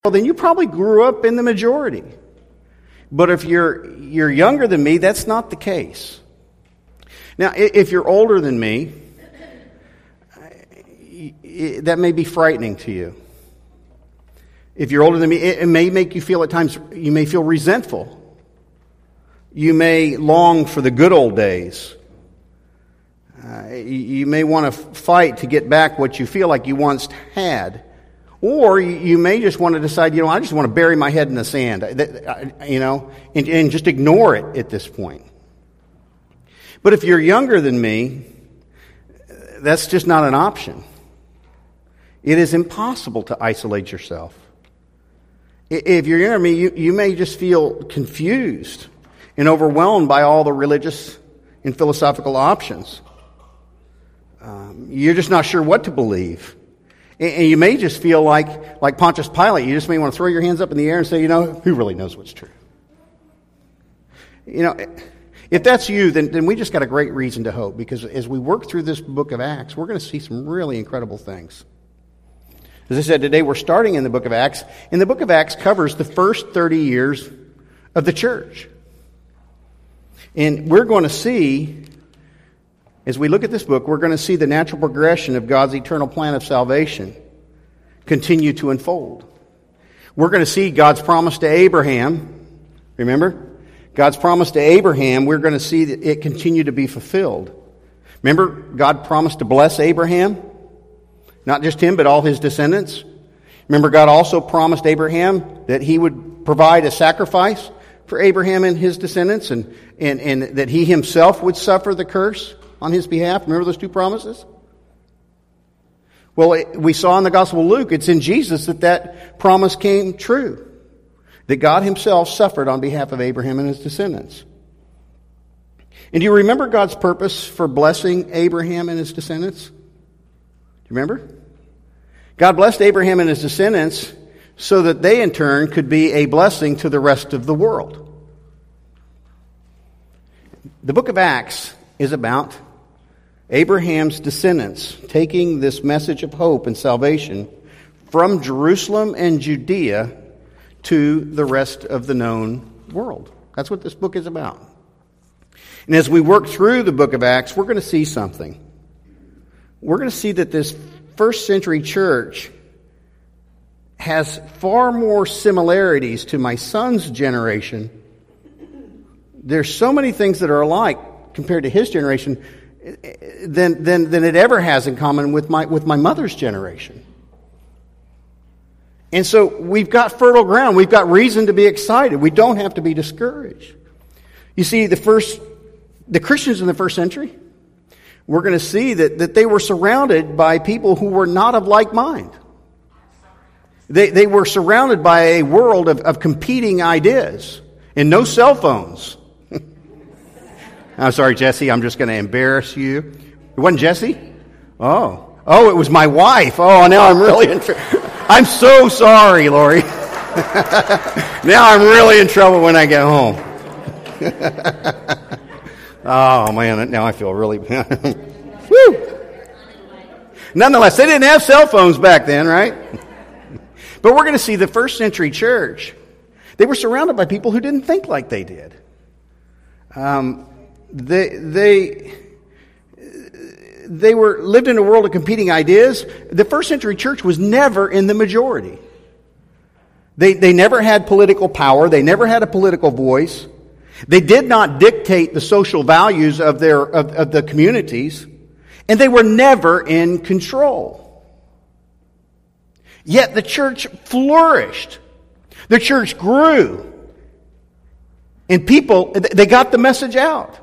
well, then you probably grew up in the majority. But if you're younger than me, that's not the case. Now, if you're older than me, that may be frightening to you. If you're older than me, it may make you feel at times, you may feel resentful. You may long for the good old days. You may want to fight to get back what you feel like you once had. Or you may just want to decide, I just want to bury my head in the sand, and just ignore it at this point. But if you're younger than me, that's just not an option. It is impossible to isolate yourself. If you're younger than me, you may just feel confused and overwhelmed by all the religious and philosophical options. You're just not sure what to believe. And you may just feel like Pontius Pilate. You just may want to throw your hands up in the air and say, who really knows what's true? If that's you, then we just got a great reason to hope. Because as we work through this book of Acts, we're going to see some really incredible things. As I said, today we're starting in the book of Acts. And the book of Acts covers the first 30 years of the church. And we're going to see, as we look at this book, we're going to see the natural progression of God's eternal plan of salvation continue to unfold. We're going to see God's promise to Abraham. Remember? God's promise to Abraham, we're going to see that it continue to be fulfilled. Remember, God promised to bless Abraham? Not just him, but all his descendants. Remember, God also promised Abraham that he would provide a sacrifice for Abraham and his descendants, and that he himself would suffer the curse on his behalf. Remember those two promises? Well, we saw in the Gospel of Luke, it's in Jesus that promise came true. That God himself suffered on behalf of Abraham and his descendants. And do you remember God's purpose for blessing Abraham and his descendants? Do you remember? God blessed Abraham and his descendants so that they in turn could be a blessing to the rest of the world. The book of Acts is about Abraham's descendants taking this message of hope and salvation from Jerusalem and Judea to the rest of the known world. That's what this book is about. And as we work through the book of Acts, we're going to see something. We're going to see that this first century church has far more similarities to my son's generation. There's so many things that are alike compared to his generation than it ever has in common with my mother's generation. And so we've got fertile ground. We've got reason to be excited. We don't have to be discouraged. You see, the Christians in the first century, we're going to see that they were surrounded by people who were not of like mind. They were surrounded by a world of competing ideas and no cell phones. I'm sorry, Jesse, I'm just going to embarrass you. It wasn't Jesse? Oh, it was my wife. Oh, now I'm really in trouble. I'm so sorry, Lori. Now I'm really in trouble when I get home. Oh, man, now I feel really... Woo! Nonetheless, they didn't have cell phones back then, right? But we're going to see the first century church. They were surrounded by people who didn't think like they did. They lived in a world of competing ideas. The first century church was never in the majority. They never had political power. They never had a political voice. They did not dictate the social values of the communities, and they were never in control. Yet the church flourished. The church grew. And people, they got the message out.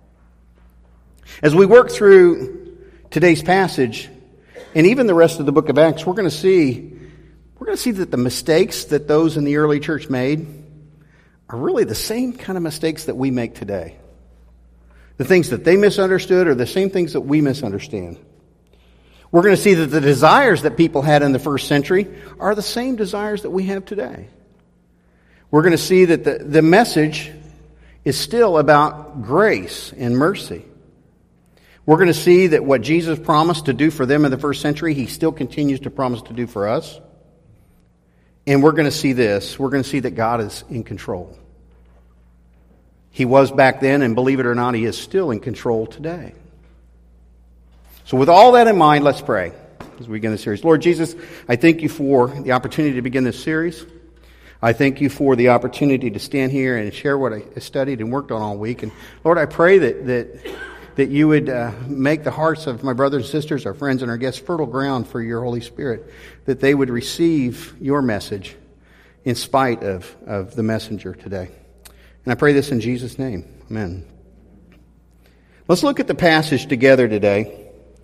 As we work through today's passage, and even the rest of the book of Acts, we're going to see that the mistakes that those in the early church made are really the same kind of mistakes that we make today. The things that they misunderstood are the same things that we misunderstand. We're going to see that the desires that people had in the first century are the same desires that we have today. We're going to see that the message is still about grace and mercy. We're going to see that what Jesus promised to do for them in the first century, he still continues to promise to do for us. And we're going to see this. We're going to see that God is in control. He was back then, and believe it or not, He is still in control today. So with all that in mind, let's pray as we begin the series. Lord Jesus, I thank You for the opportunity to begin this series. I thank You for the opportunity to stand here and share what I studied and worked on all week. And Lord, I pray that You would make the hearts of my brothers and sisters, our friends and our guests, fertile ground for Your Holy Spirit, that they would receive Your message in spite of the messenger today. And I pray this in Jesus' name. Amen. Let's look at the passage together today.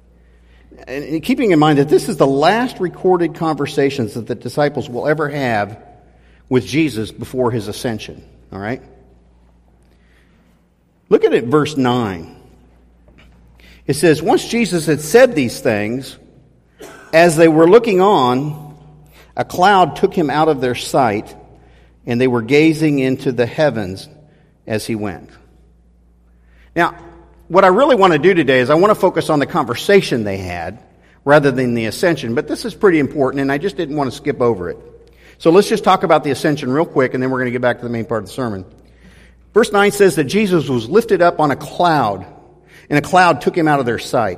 And keeping in mind that this is the last recorded conversations that the disciples will ever have with Jesus before His ascension. All right? Look at it, verse 9. It says, once Jesus had said these things, as they were looking on, a cloud took Him out of their sight, and they were gazing into the heavens as He went. Now, what I really want to do today is I want to focus on the conversation they had rather than the ascension. But this is pretty important, and I just didn't want to skip over it. So let's just talk about the ascension real quick, and then we're going to get back to the main part of the sermon. Verse 9 says that Jesus was lifted up on a cloud, and a cloud took Him out of their sight.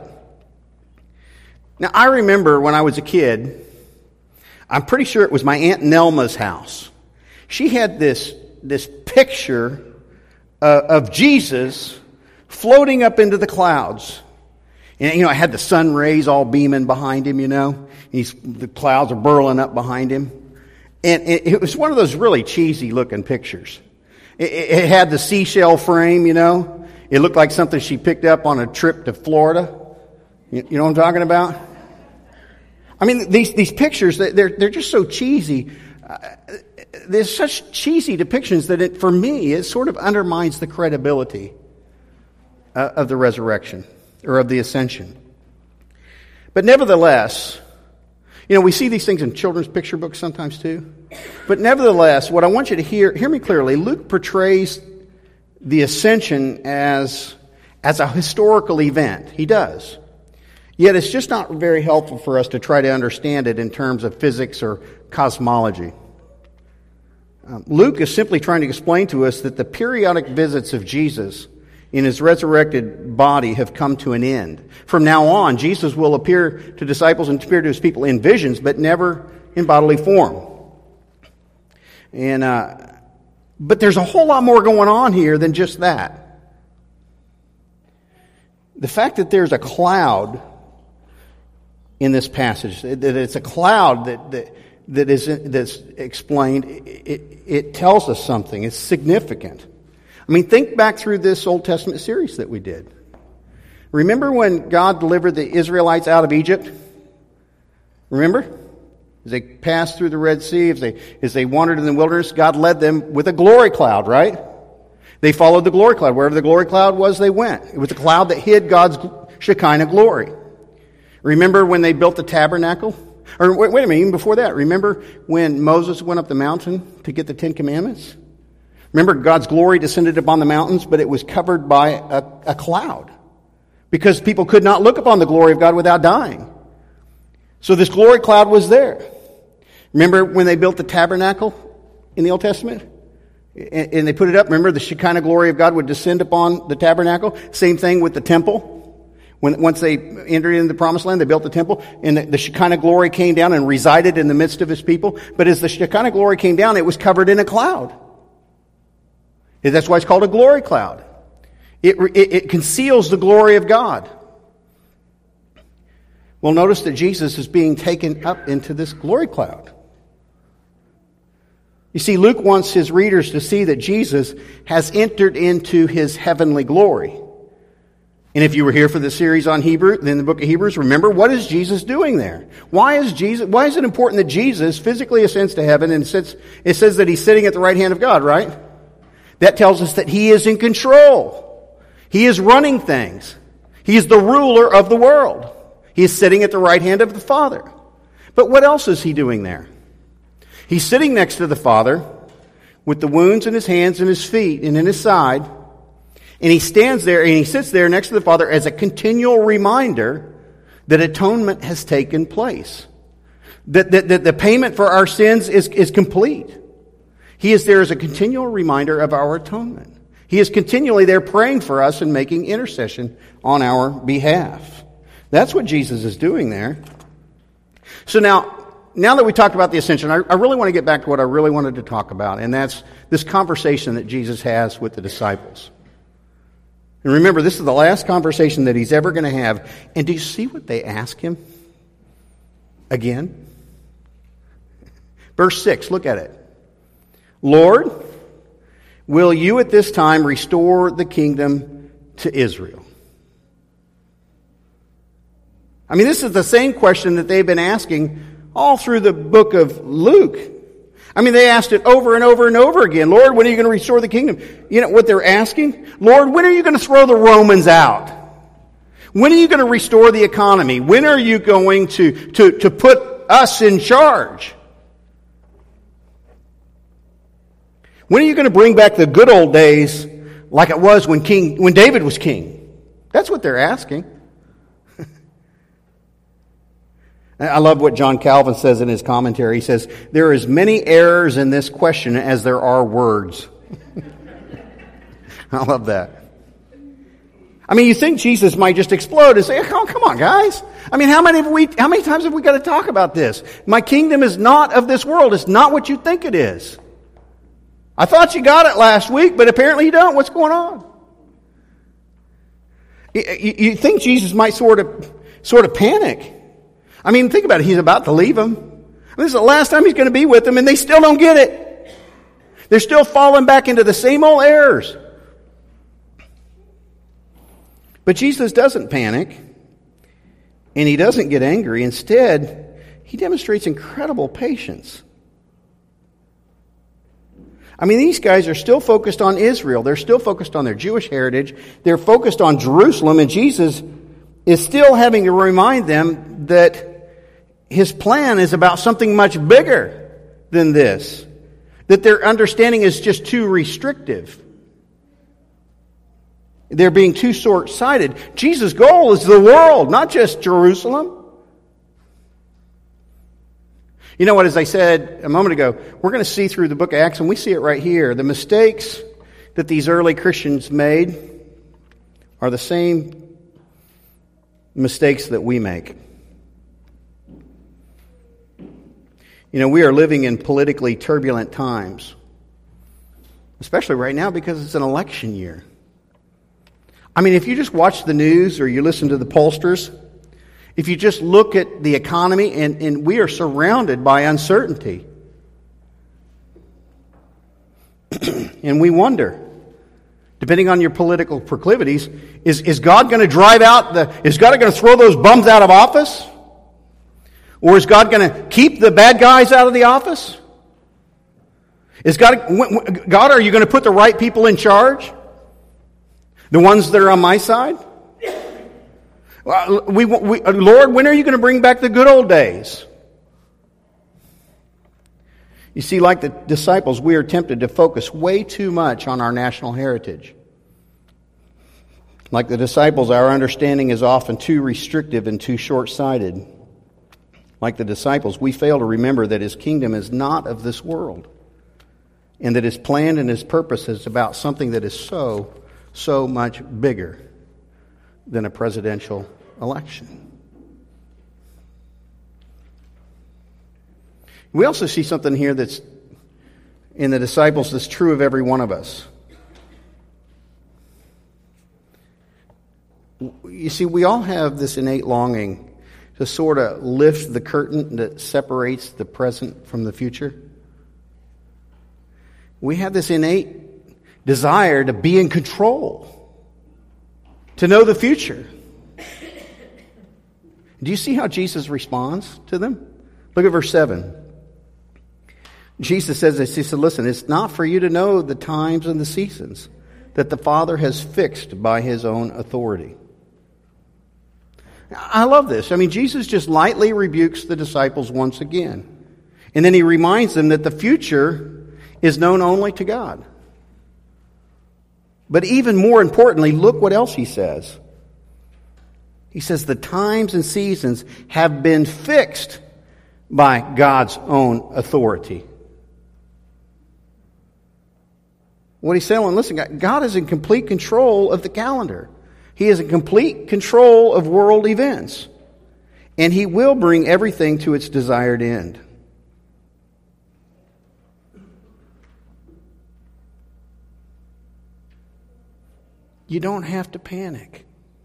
Now, I remember when I was a kid, I'm pretty sure it was my Aunt Nelma's house. She had this picture of Jesus floating up into the clouds. And, I had the sun rays all beaming behind Him, the clouds are burling up behind Him. And it was one of those really cheesy looking pictures. It had the seashell frame, It looked like something she picked up on a trip to Florida. You know what I'm talking about? I mean, these pictures, they're just so cheesy. There's such cheesy depictions that for me, it sort of undermines the credibility of the resurrection or of the ascension. But nevertheless, we see these things in children's picture books sometimes too. But nevertheless, what I want you to hear me clearly, Luke portrays the ascension as a historical event. He does. Yet it's just not very helpful for us to try to understand it in terms of physics or cosmology. Luke is simply trying to explain to us that the periodic visits of Jesus in His resurrected body have come to an end. From now on, Jesus will appear to disciples and appear to His people in visions, but never in bodily form. But there's a whole lot more going on here than just that. The fact that there's a cloud in this passage, that it's a cloud that's explained, it tells us something. It's significant. I mean, think back through this Old Testament series that we did. Remember when God delivered the Israelites out of Egypt? Remember? As they passed through the Red Sea, as they wandered in the wilderness, God led them with a glory cloud, right? They followed the glory cloud. Wherever the glory cloud was, they went. It was a cloud that hid God's Shekinah glory. Remember when they built the tabernacle? Or wait a minute, even before that, remember when Moses went up the mountain to get the Ten Commandments? Remember, God's glory descended upon the mountains, but it was covered by a cloud. Because people could not look upon the glory of God without dying. So this glory cloud was there. Remember when they built the tabernacle in the Old Testament? And they put it up. Remember, the Shekinah glory of God would descend upon the tabernacle. Same thing with the temple. Once they entered into the promised land, they built the temple, and the Shekinah glory came down and resided in the midst of His people. But as the Shekinah glory came down, it was covered in a cloud. That's why it's called a glory cloud. It conceals the glory of God. Well, notice that Jesus is being taken up into this glory cloud. You see, Luke wants his readers to see that Jesus has entered into His heavenly glory. And if you were here for the series on Hebrew, then the book of Hebrews, remember, what is Jesus doing there? Why is it important that Jesus physically ascends to heaven and it says that He's sitting at the right hand of God, right? That tells us that He is in control. He is running things. He is the ruler of the world. He is sitting at the right hand of the Father. But what else is He doing there? He's sitting next to the Father with the wounds in His hands and His feet and in His side. And He stands there and He sits there next to the Father as a continual reminder that atonement has taken place. That the payment for our sins is complete. He is there as a continual reminder of our atonement. He is continually there praying for us and making intercession on our behalf. That's what Jesus is doing there. So now that we talked about the ascension, I really want to get back to what I really wanted to talk about, and that's this conversation that Jesus has with the disciples. And remember, this is the last conversation that he's ever going to have. And do you see what they ask him? Again? Verse 6, look at it. Lord, will you at this time restore the kingdom to Israel? I mean, this is the same question that they've been asking all through the book of Luke. I mean, they asked it over and over and over again. Lord, when are you going to restore the kingdom? You know what they're asking? Lord, when are you going to throw the Romans out? When are you going to restore the economy? When are you going to put us in charge? When are you going to bring back the good old days like it was when David was king? That's what they're asking. I love what John Calvin says in his commentary. He says, there are as many errors in this question as there are words. I love that. I mean, you think Jesus might just explode and say, oh, come on, guys. I mean, how many times have we got to talk about this? My kingdom is not of this world. It's not what you think it is. I thought you got it last week, but apparently you don't. What's going on? You think Jesus might sort of panic. I mean, think about it. He's about to leave them. This is the last time he's going to be with them, and they still don't get it. They're still falling back into the same old errors. But Jesus doesn't panic, and he doesn't get angry. Instead, he demonstrates incredible patience. I mean, these guys are still focused on Israel. They're still focused on their Jewish heritage. They're focused on Jerusalem, and Jesus is still having to remind them that his plan is about something much bigger than this. That their understanding is just too restrictive. They're being too short-sighted. Jesus' goal is the world, not just Jerusalem. You know what, as I said a moment ago, we're going to see through the book of Acts, and we see it right here. The mistakes that these early Christians made are the same mistakes that we make. You know, we are living in politically turbulent times, especially right now because it's an election year. I mean, if you just watch the news or you listen to the pollsters, if you just look at the economy, and we are surrounded by uncertainty. And we wonder, depending on your political proclivities, is God going to is God going to throw those bums out of office? Or is God going to keep the bad guys out of the office? God, are you going to put the right people in charge? The ones that are on my side? Lord, when are you going to bring back the good old days? You see, like the disciples, we are tempted to focus way too much on our national heritage. Like the disciples, our understanding is often too restrictive and too short-sighted. Like the disciples, we fail to remember that his kingdom is not of this world, and that his plan and his purpose is about something that is so much bigger than a presidential election. We also see something here that's in the disciples that's true of every one of us. You see, we all have this innate longing to sort of lift the curtain that separates the present from the future. We have this innate desire to be in control, to know the future. Do you see how Jesus responds to them? Look at verse 7. Jesus says this, he said, listen, it's not for you to know the times and the seasons that the Father has fixed by his own authority. I love this. I mean, Jesus just lightly rebukes the disciples once again. And then he reminds them that the future is known only to God. But even more importantly, look what else he says. He says the times and seasons have been fixed by God's own authority. What he's saying, listen, God is in complete control of the calendar. He is in complete control of world events. And he will bring everything to its desired end. You don't have to panic.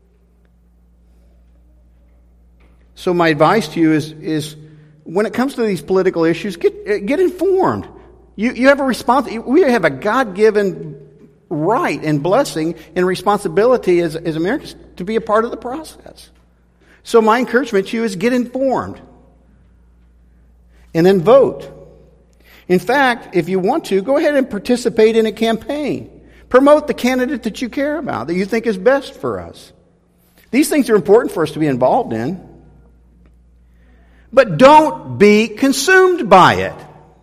So my advice to you is when it comes to these political issues, get informed. You have a we have a God-given right and blessing and responsibility as Americans to be a part of the process. So my encouragement to you is get informed. And then vote. In fact, if you want to, go ahead and participate in a campaign. Promote the candidate that you care about, that you think is best for us. These things are important for us to be involved in. But don't be consumed by it.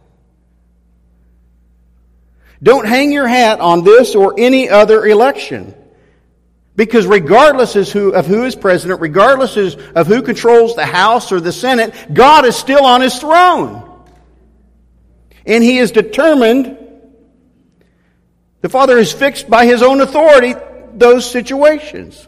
Don't hang your hat on this or any other election. Because regardless of who is president, regardless of who controls the House or the Senate, God is still on His throne. And He is determined, the Father has fixed by His own authority those situations.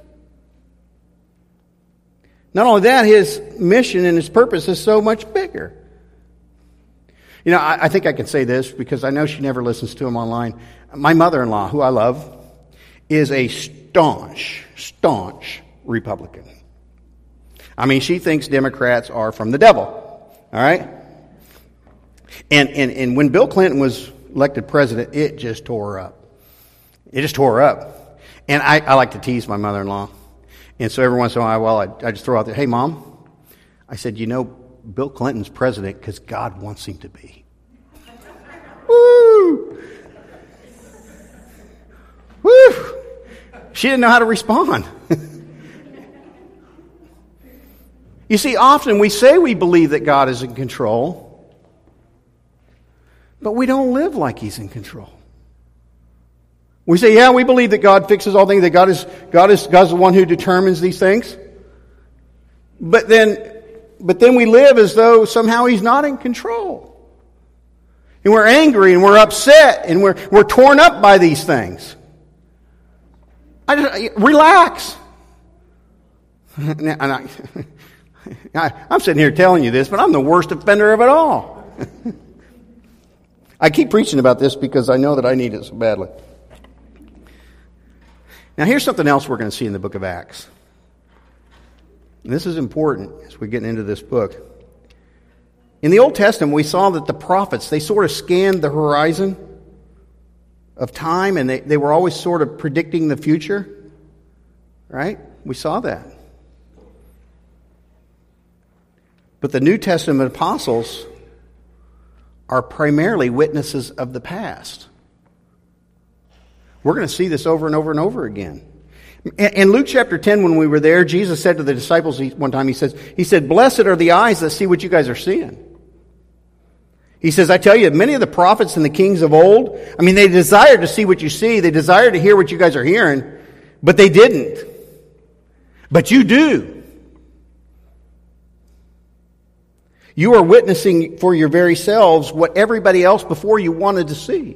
Not only that, His mission and His purpose is so much bigger. You know, I think I can say this because I know she never listens to him online. My mother-in-law, who I love, is a staunch Republican. I mean, she thinks Democrats are from the devil. All right? And when Bill Clinton was elected president, it just tore her up. It just tore her up. And I like to tease my mother-in-law. And so every once in a while, I just throw out there, hey, Mom, I said, you know, Bill Clinton's president because God wants him to be. Woo! Woo! She didn't know how to respond. You see, often we say we believe that God is in control, but we don't live like He's in control. We say, yeah, we believe that God fixes all things, that God's the one who determines these things. But then we live as though somehow He's not in control. And we're angry and we're upset and we're torn up by these things. Relax. I'm sitting here telling you this, but I'm the worst offender of it all. I keep preaching about this because I know that I need it so badly. Now here's something else we're going to see in the book of Acts. And this is important as we get into this book. In the Old Testament, we saw that the prophets, they sort of scanned the horizon of time, and they were always sort of predicting the future. Right? We saw that. But the New Testament apostles are primarily witnesses of the past. We're going to see this over and over and over again. In Luke chapter 10, when we were there, Jesus said to the disciples one time, He said, blessed are the eyes that see what you guys are seeing. He says, I tell you, many of the prophets and the kings of old, I mean, they desired to see what you see. They desired to hear what you guys are hearing, but they didn't. But you do. You are witnessing for your very selves what everybody else before you wanted to see.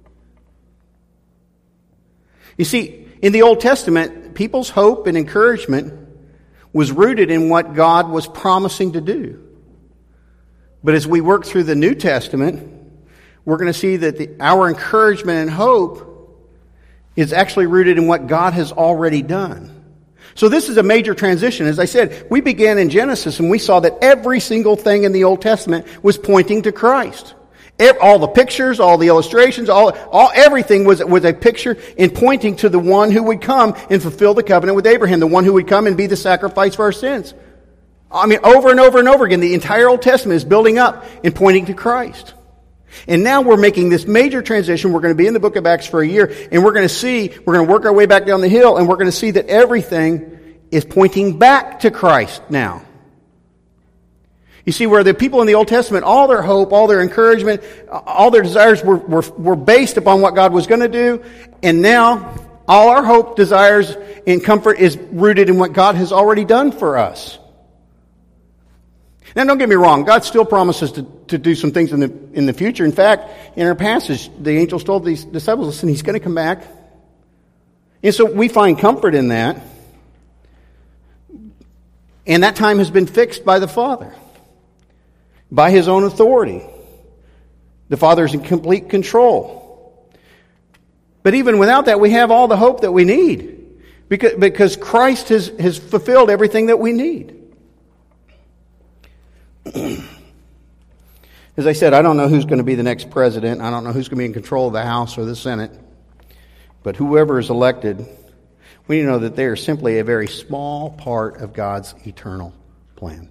You see, in the Old Testament, people's hope and encouragement was rooted in what God was promising to do. But as we work through the New Testament, we're going to see that our encouragement and hope is actually rooted in what God has already done. So this is a major transition. As I said, we began in Genesis and we saw that every single thing in the Old Testament was pointing to Christ. All the pictures, all the illustrations, everything was a picture in pointing to the one who would come and fulfill the covenant with Abraham, the one who would come and be the sacrifice for our sins. I mean, over and over and over again, the entire Old Testament is building up and pointing to Christ. And now we're making this major transition. We're going to be in the book of Acts for a year, and we're going to work our way back down the hill, and we're going to see that everything is pointing back to Christ now. You see, where the people in the Old Testament, all their hope, all their encouragement, all their desires were based upon what God was going to do. And now, all our hope, desires, and comfort is rooted in what God has already done for us. Now, don't get me wrong. God still promises to do some things in the future. In fact, in our passage, the angels told these disciples, listen, he's going to come back. And so we find comfort in that. And that time has been fixed by the Father, by his own authority. The Father is in complete control. But even without that, we have all the hope that we need, because Christ has fulfilled everything that we need. As I said, I don't know who's going to be the next president. I don't know who's going to be in control of the House or the Senate. But whoever is elected, we know that they are simply a very small part of God's eternal plan.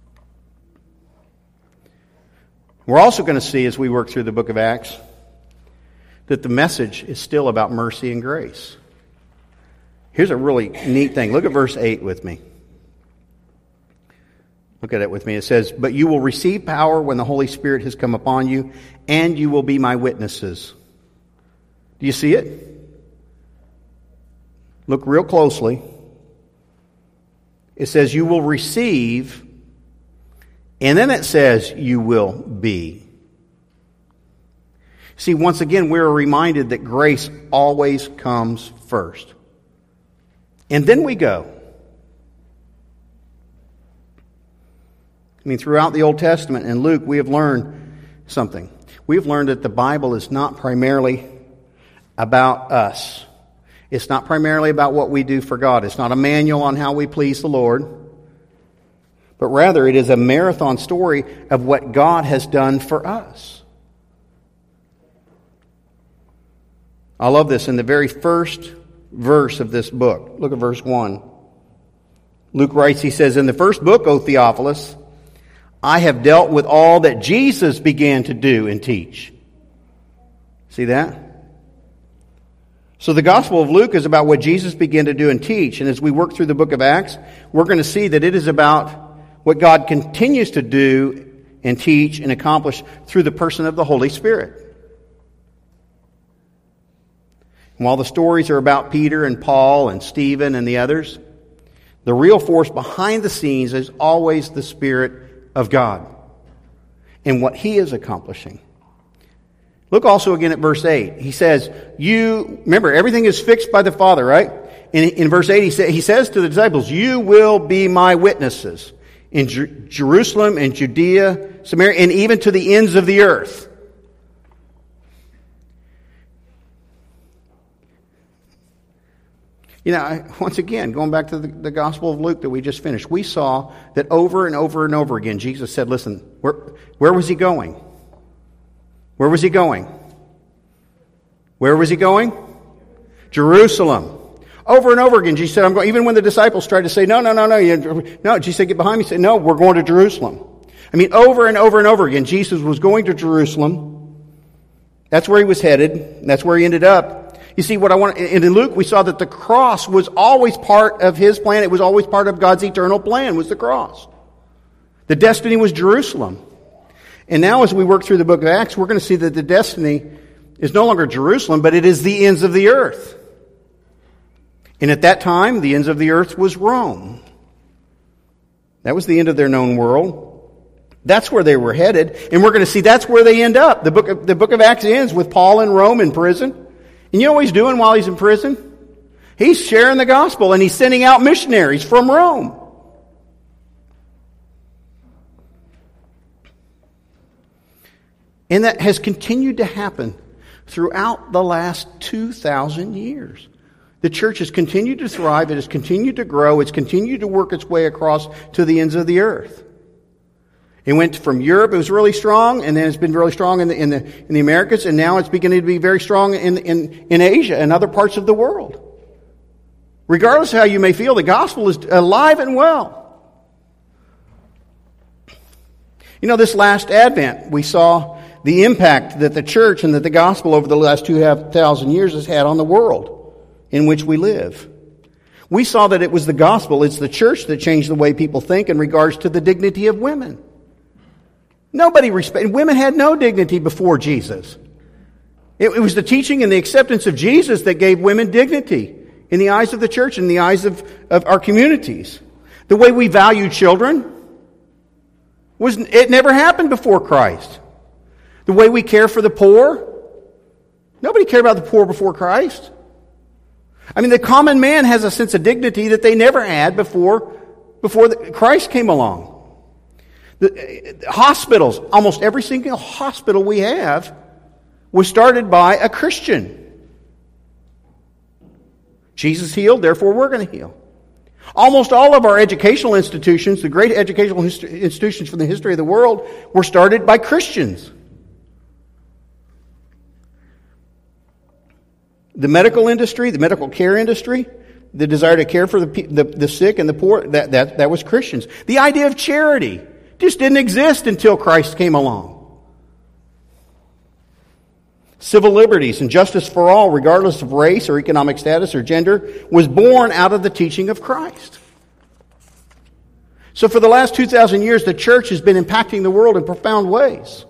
We're also going to see, as we work through the book of Acts, that the message is still about mercy and grace. Here's a really neat thing. Look at verse 8 with me. Look at it with me. It says, "But you will receive power when the Holy Spirit has come upon you, and you will be my witnesses." Do you see it? Look real closely. It says you will receive, and then it says you will be. See, once again, we're reminded that grace always comes first. And then we go. I mean, throughout the Old Testament and Luke, we have learned something. We've learned that the Bible is not primarily about us. It's not primarily about what we do for God. It's not a manual on how we please the Lord. But rather, it is a marathon story of what God has done for us. I love this. In the very first verse of this book, look at verse 1. Luke writes, he says, "In the first book, O Theophilus, I have dealt with all that Jesus began to do and teach." See that? So the Gospel of Luke is about what Jesus began to do and teach. And as we work through the book of Acts, we're going to see that it is about what God continues to do and teach and accomplish through the person of the Holy Spirit. And while the stories are about Peter and Paul and Stephen and the others, the real force behind the scenes is always the Spirit of God and what He is accomplishing. Look also again at verse 8. He says, remember, everything is fixed by the Father, right? In verse 8, he says to the disciples, "You will be my witnesses in Jerusalem and Judea, Samaria, and even to the ends of the earth." You know, once again, going back to the Gospel of Luke that we just finished, we saw that over and over and over again, Jesus said, listen, where was He going? Where was He going? Where was He going? Jerusalem. Over and over again, Jesus said, "I'm going." Even when the disciples tried to say, no, Jesus said, "Get behind me." He said, "No, we're going to Jerusalem." I mean, over and over and over again, Jesus was going to Jerusalem. That's where He was headed. That's where He ended up. You see, in Luke, we saw that the cross was always part of His plan. It was always part of God's eternal plan, was the cross. The destiny was Jerusalem. And now as we work through the book of Acts, we're going to see that the destiny is no longer Jerusalem, but it is the ends of the earth. And at that time, the ends of the earth was Rome. That was the end of their known world. That's where they were headed. And we're going to see that's where they end up. The book of Acts ends with Paul in Rome in prison. And you know what he's doing while he's in prison? He's sharing the gospel and he's sending out missionaries from Rome. And that has continued to happen throughout the last 2,000 years. The church has continued to thrive. It has continued to grow. It's continued to work its way across to the ends of the earth. It went from Europe, it was really strong, and then it's been really strong in the Americas, and now it's beginning to be very strong in Asia and other parts of the world. Regardless of how you may feel, the gospel is alive and well. You know, this last Advent, we saw the impact that the church and that the gospel over the last 2,500 years has had on the world in which we live. We saw that it was the gospel, it's the church that changed the way people think in regards to the dignity of women. Women had no dignity before Jesus. It was the teaching and the acceptance of Jesus that gave women dignity in the eyes of the church, in the eyes of our communities. The way we value children, It never happened before Christ. The way we care for the poor, nobody cared about the poor before Christ. I mean, the common man has a sense of dignity that they never had before Christ came along. The hospitals, almost every single hospital we have was started by a Christian. Jesus healed, therefore we're going to heal. Almost all of our educational institutions, the great educational institutions from the history of the world, were started by Christians. The medical industry, the medical care industry, the desire to care for the sick and the poor, that was Christians. The idea of charity just didn't exist until Christ came along. Civil liberties and justice for all, regardless of race or economic status or gender, was born out of the teaching of Christ. So for the last 2,000 years, the church has been impacting the world in profound ways.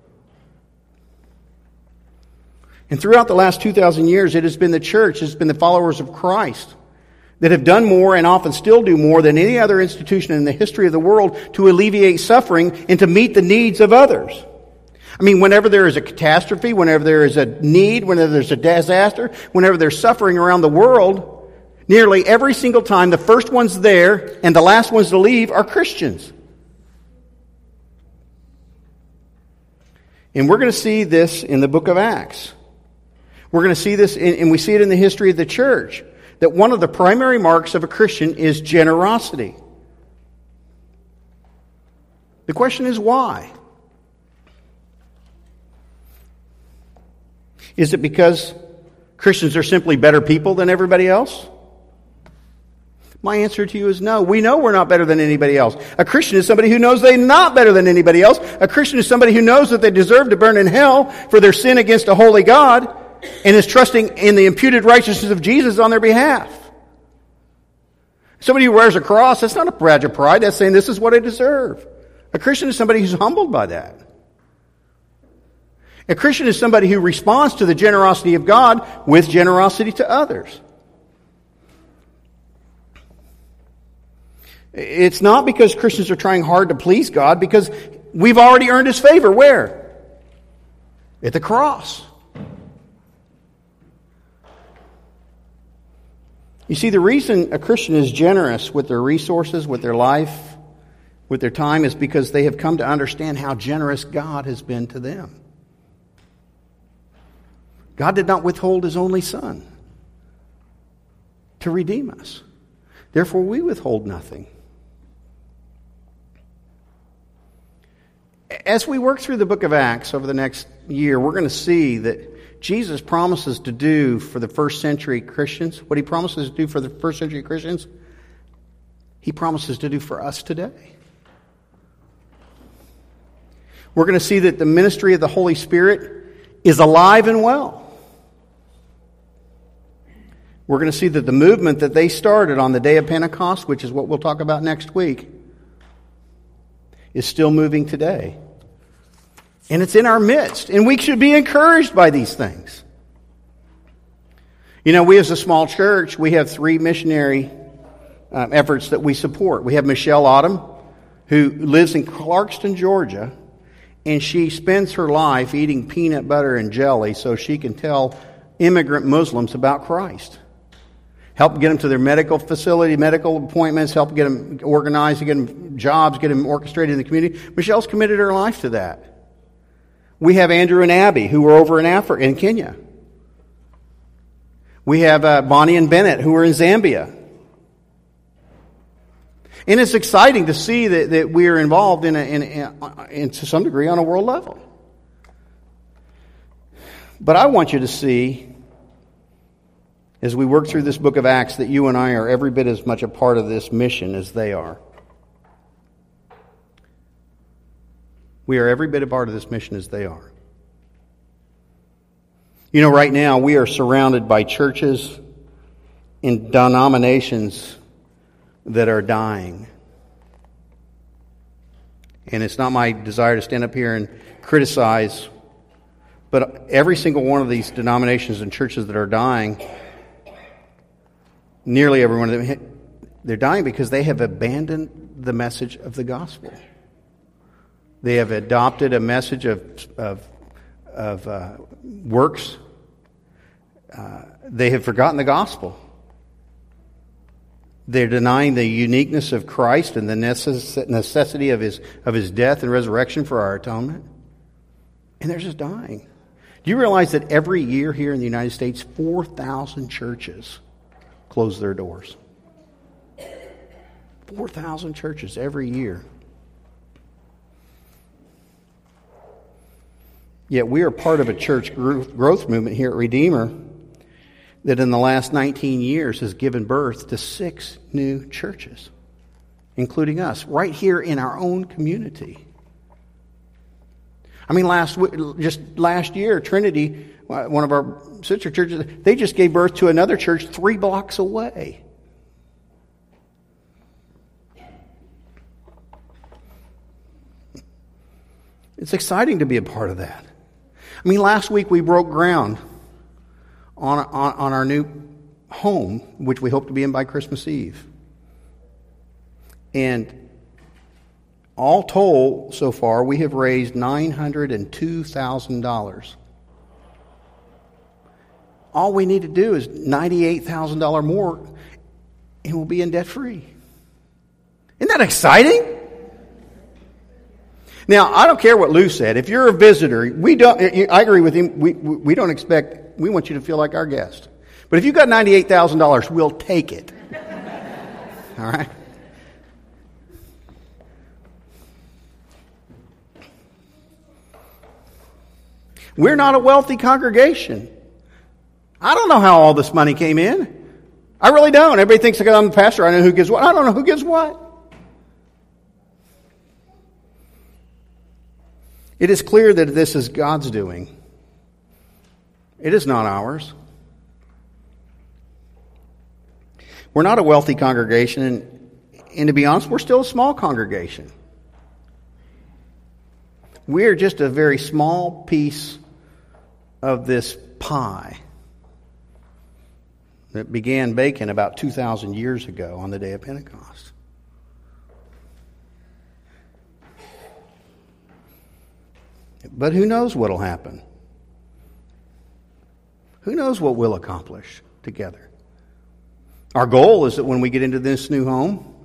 And throughout the last 2,000 years, it has been the church, it has been the followers of Christ that have done more and often still do more than any other institution in the history of the world to alleviate suffering and to meet the needs of others. I mean, whenever there is a catastrophe, whenever there is a need, whenever there's a disaster, whenever there's suffering around the world, nearly every single time the first ones there and the last ones to leave are Christians. And we're going to see this in the book of Acts. We're going to see this, and we see it in the history of the church, that one of the primary marks of a Christian is generosity. The question is why? Is it because Christians are simply better people than everybody else? My answer to you is no. We know we're not better than anybody else. A Christian is somebody who knows they're not better than anybody else. A Christian is somebody who knows that they deserve to burn in hell for their sin against a holy God and is trusting in the imputed righteousness of Jesus on their behalf. Somebody who wears a cross, that's not a badge of pride. That's saying this is what I deserve. A Christian is somebody who's humbled by that. A Christian is somebody who responds to the generosity of God with generosity to others. It's not because Christians are trying hard to please God, because we've already earned His favor. Where? At the cross. You see, the reason a Christian is generous with their resources, with their life, with their time, is because they have come to understand how generous God has been to them. God did not withhold His only Son to redeem us. Therefore, we withhold nothing. As we work through the book of Acts over the next year, we're going to see that Jesus promises to do for the first century Christians, what He promises to do for the first century Christians, He promises to do for us today. We're going to see that the ministry of the Holy Spirit is alive and well. We're going to see that the movement that they started on the day of Pentecost, which is what we'll talk about next week, is still moving today. And it's in our midst. And we should be encouraged by these things. You know, we as a small church, we have 3 missionary efforts that we support. We have Michelle Autumn, who lives in Clarkston, Georgia, and she spends her life eating peanut butter and jelly so she can tell immigrant Muslims about Christ. Help get them to their medical facility, medical appointments, help get them organized, get them jobs, get them orchestrated in the community. Michelle's committed her life to that. We have Andrew and Abby, who are over in Africa, in Kenya. We have Bonnie and Bennett, who are in Zambia. And it's exciting to see that we are involved in to some degree on a world level. But I want you to see, as we work through this book of Acts, that you and I are every bit as much a part of this mission as they are. We are every bit a part of this mission as they are. You know, right now we are surrounded by churches and denominations that are dying. And it's not my desire to stand up here and criticize, but every single one of these denominations and churches that are dying, nearly every one of them, they're dying because they have abandoned the message of the gospel. They have adopted a message of works. They have forgotten the gospel. They're denying the uniqueness of Christ and the necessity of his death and resurrection for our atonement. And they're just dying. Do you realize that every year here in the United States, 4,000 churches close their doors? 4,000 churches every year. Yet we are part of a church growth movement here at Redeemer that in the last 19 years has given birth to 6 new churches, including us, right here in our own community. I mean, just last year, Trinity, one of our sister churches, they just gave birth to another church 3 blocks away. It's exciting to be a part of that. I mean, last week we broke ground on our new home, which we hope to be in by Christmas Eve. And all told, so far, we have raised $902,000. All we need to do is $98,000 more, and we'll be in debt free. Isn't that exciting? Now, I don't care what Lou said. If you're a visitor, I agree with him. We don't expect, we want you to feel like our guest. But if you've got $98,000, we'll take it. All right? We're not a wealthy congregation. I don't know how all this money came in. I really don't. Everybody thinks that I'm the pastor. I know who gives what. I don't know who gives what. It is clear that this is God's doing. It is not ours. We're not a wealthy congregation, and to be honest, we're still a small congregation. We're just a very small piece of this pie that began baking about 2,000 years ago on the day of Pentecost. But who knows what will happen? Who knows what we'll accomplish together? Our goal is that when we get into this new home,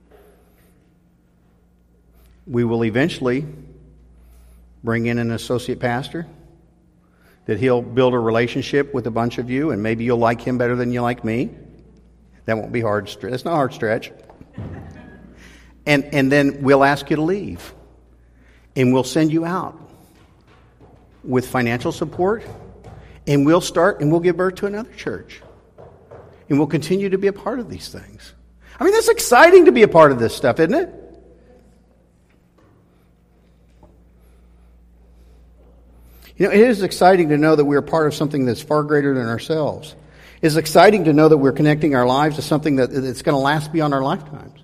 we will eventually bring in an associate pastor, that he'll build a relationship with a bunch of you, and maybe you'll like him better than you like me. That won't be hard. That's not a hard stretch. And then we'll ask you to leave. And we'll send you out with financial support. And we'll start and we'll give birth to another church. And we'll continue to be a part of these things. I mean, that's exciting to be a part of this stuff, isn't it? You know, it is exciting to know that we're part of something that's far greater than ourselves. It's exciting to know that we're connecting our lives to something that's going to last beyond our lifetimes.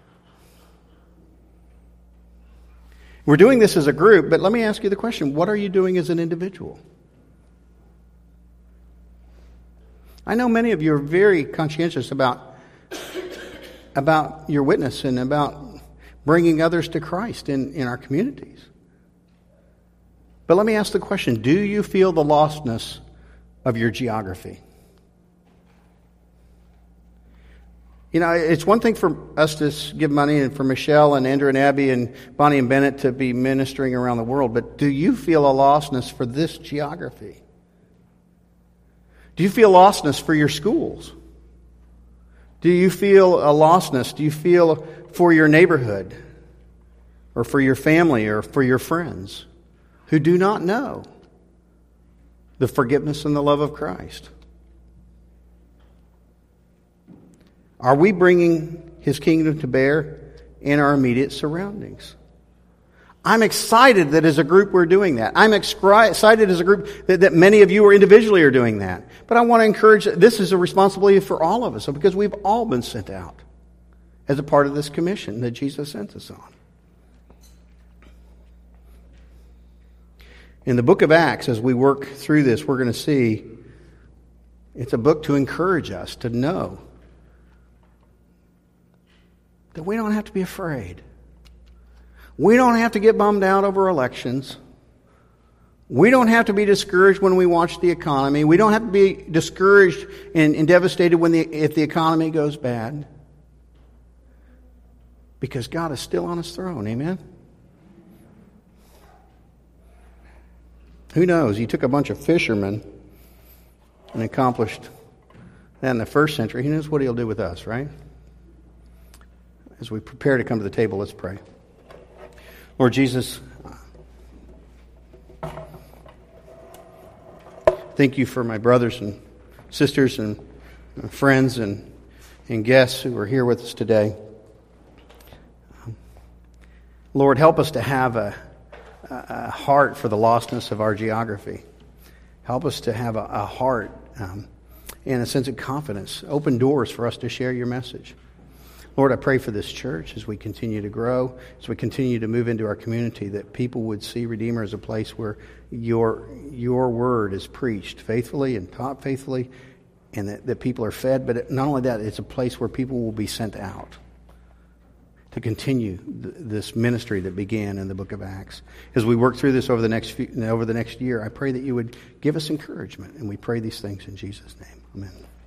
We're doing this as a group, but let me ask you the question, what are you doing as an individual? I know many of you are very conscientious about your witness and about bringing others to Christ in our communities. But let me ask the question, do you feel the lostness of your geography? You know, it's one thing for us to give money and for Michelle and Andrew and Abby and Bonnie and Bennett to be ministering around the world, but do you feel a lostness for this geography? Do you feel lostness for your schools? Do you feel a lostness? Do you feel for your neighborhood or for your family or for your friends who do not know the forgiveness and the love of Christ? Are we bringing His kingdom to bear in our immediate surroundings? I'm excited that as a group we're doing that. I'm excited as a group that many of you are individually are doing that. But I want to encourage that this is a responsibility for all of us because we've all been sent out as a part of this commission that Jesus sent us on. In the book of Acts, as we work through this, we're going to see it's a book to encourage us to know that we don't have to be afraid. We don't have to get bummed out over elections. We don't have to be discouraged when we watch the economy. We don't have to be discouraged and devastated if the economy goes bad. Because God is still on His throne. Amen? Who knows? He took a bunch of fishermen and accomplished that in the first century. He knows what He'll do with us, right? As we prepare to come to the table, let's pray. Lord Jesus, thank You for my brothers and sisters and friends and guests who are here with us today. Lord, help us to have a heart for the lostness of our geography. Help us to have a heart and a sense of confidence. Open doors for us to share Your message. Lord, I pray for this church as we continue to grow, as we continue to move into our community, that people would see Redeemer as a place where Your word is preached faithfully and taught faithfully, and that people are fed. But not only that, it's a place where people will be sent out to continue this ministry that began in the book of Acts. As we work through this over the next year, I pray that You would give us encouragement, and we pray these things in Jesus' name. Amen.